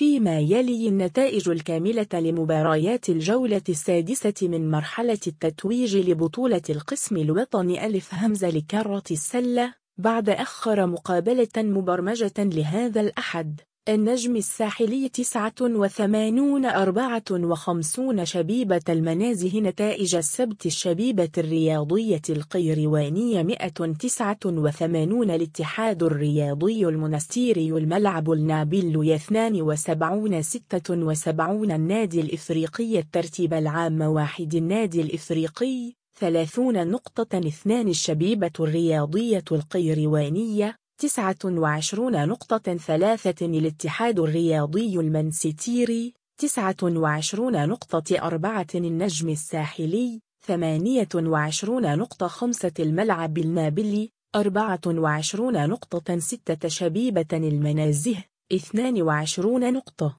فيما يلي النتائج الكاملة لمباريات الجولة السادسة من مرحلة التتويج لبطولة القسم الوطني ألف همزة لكرة السلة. بعد أخر مقابلة مبرمجة لهذا الأحد، النجم الساحلي 89-54 شبيبة المنازه. نتائج السبت: الشبيبة الرياضية القيروانية 189، الاتحاد الرياضي المنستيري الملعب النابل 72-76، النادي الإفريقي الترتيب العام 1، النادي الإفريقي 30.2، الشبيبة الرياضية القيروانية 29.3، الاتحاد الرياضي المنستيري 29.4، النجم الساحلي 28.5، الملعب النابلي 24.6، شبيبة المنازه 22 نقطة.